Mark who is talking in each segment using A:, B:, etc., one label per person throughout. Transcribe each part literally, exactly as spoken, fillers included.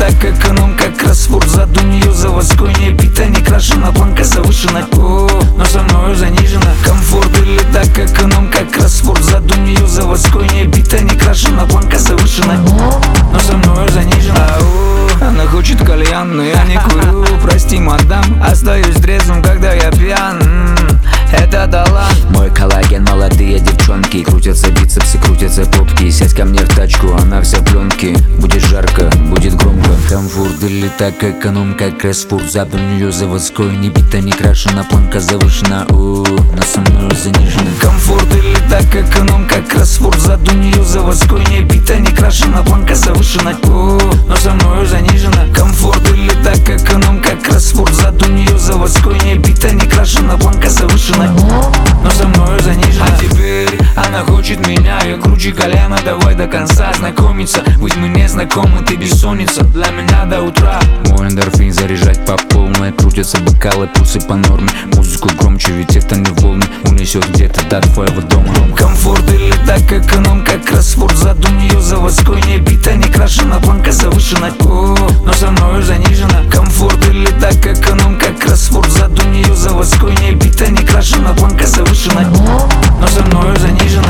A: так эконом, как кроссворд. Зад у нее заводской, не бита, не крашена, планка завышена. О, но со мною занижена. Комфорт или так эконом, как кроссворд. Зад у нее заводской, не бита, не крашена, планка завышена. Но со мною занижена. О, она хочет кальян, но я не курю. Прости, мадам, остаюсь трезвым, когда я пьян. М-м, это талант.
B: Мой коллаген, молодые девчонки. Крутятся бицепсы, крутятся попки. Сядь ко мне в тачку, она вся пленки. Будет жарко, будет громко. Комфорт или так эконом, как кроссворд. Зад у нее заводской, не бита, не крашена, планка завышена. О, но со мною занижена.
A: Комфорт или так эконом, как кроссворд. Зад у нее заводской, не бита, не крашена, планка завышена. О, но со мною занижена. Комфорт или так эконом, как кроссворд. Зад у нее заводской, не бита, не крашена, планка завышена. Но со мною занижена. А теперь она хочет меня, я круче колена. Давай до конца знакомиться, ведь мы не знакомы, ты бессонница для меня до утра.
B: Мой эндорфин заряжать по полной. Крутятся бокалы, пульсы по норме. Музыку громче, ведь это не волны. Унесет где-то до твоего дома.
A: Комфорт или так эконом, как кроссворд. Зад у нее заводской, не бита, не крашена, планка завышена. О, но со мною занижена. Комфорт или так эконом, как кроссворд. Зад у нее заводской, не бита, не крашена, планка завышена. Но со мною занижена.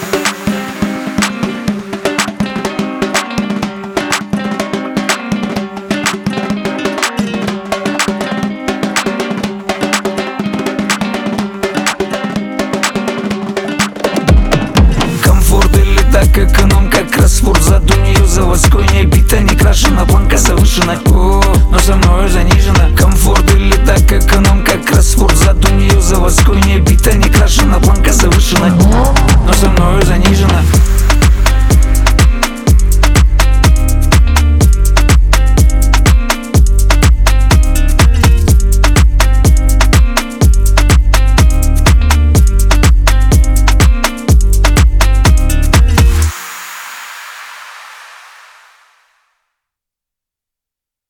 A: Так эконом, как кроссворд. Зад у нее заводской, не бита, не крашена, планка завышена. О, но со мною занижена. Комфорт или так эконом, как кроссворд. Зад у нее заводской, не бита, не крашена, планка завышена. Но со мною занижена.